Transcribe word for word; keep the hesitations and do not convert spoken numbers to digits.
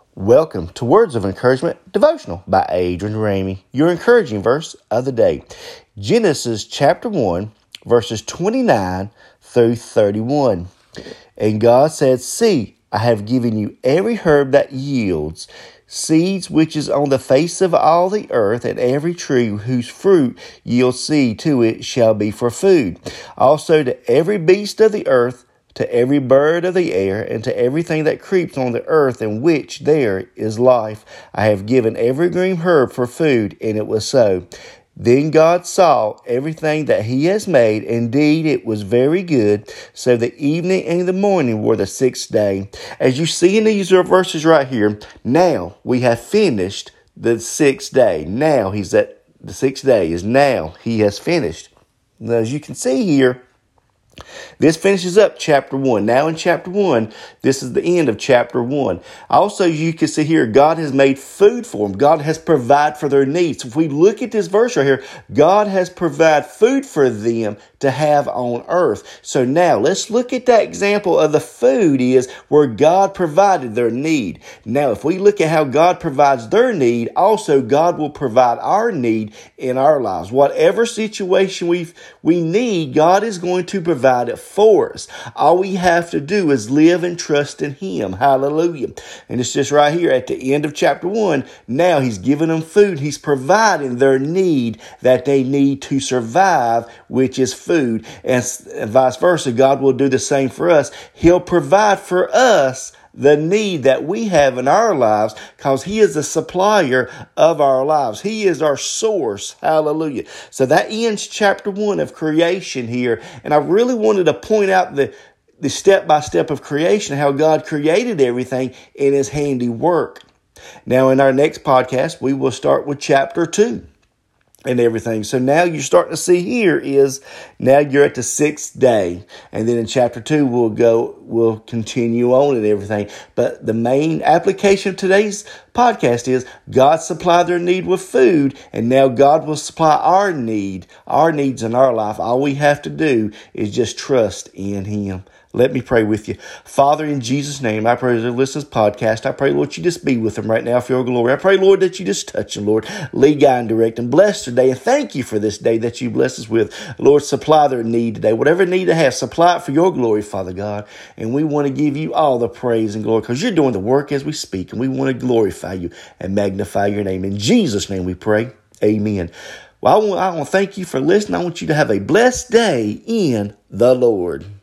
Welcome to Words of Encouragement Devotional by Adrian Ramey, your encouraging verse of the day. Genesis chapter one, verses twenty-nine through thirty-one. And God said, See, I have given you every herb that yields seeds which is on the face of all the earth, and every tree whose fruit yields seed to it shall be for food. Also to every beast of the earth, to every bird of the air, and to everything that creeps on the earth in which there is life, I have given every green herb for food, and it was so. Then God saw everything that he has made. Indeed, it was very good. So the evening and the morning were the sixth day. As you see in these verses right here, now we have finished the sixth day. Now he's at the sixth day is now he has finished. Now, as you can see here, this finishes up chapter one. Now in chapter one, this is the end of chapter one. Also, you can see here, God has made food for them. God has provided for their needs. If we look at this verse right here, God has provided food for them to have on earth. So now let's look at that example of the food is where God provided their need. Now, if we look at how God provides their need, also God will provide our need in our lives. Whatever situation we we need, God is going to provide it for us. All we have to do is live and trust in him. Hallelujah. And it's just right here at the end of chapter one. Now he's giving them food. He's providing their need that they need to survive, which is food. And vice versa, God will do the same for us. He'll provide for us the need that we have in our lives because he is the supplier of our lives. He is our source. Hallelujah. So that ends chapter one of creation here. And I really wanted to point out the, the step-by-step of creation, how God created everything in his handiwork. Now in our next podcast, we will start with chapter two. And everything. So now you're starting to see here is now you're at the sixth day. And then in chapter two, we'll go, we'll continue on and everything. But the main application of today's podcast is God supplied their need with food. And now God will supply our need, our needs in our life. All we have to do is just trust in him. Let me pray with you. Father, in Jesus' name, I pray that listen to this podcast. I pray, Lord, you just be with them right now for your glory. I pray, Lord, that you just touch them, Lord. Lead, guide, and direct and bless today. And thank you for this day that you bless us with. Lord, supply their need today. Whatever need they have, supply it for your glory, Father God. And we want to give you all the praise and glory because you're doing the work as we speak. And we want to glorify you and magnify your name. In Jesus' name we pray. Amen. Well, I want, I want to thank you for listening. I want you to have a blessed day in the Lord.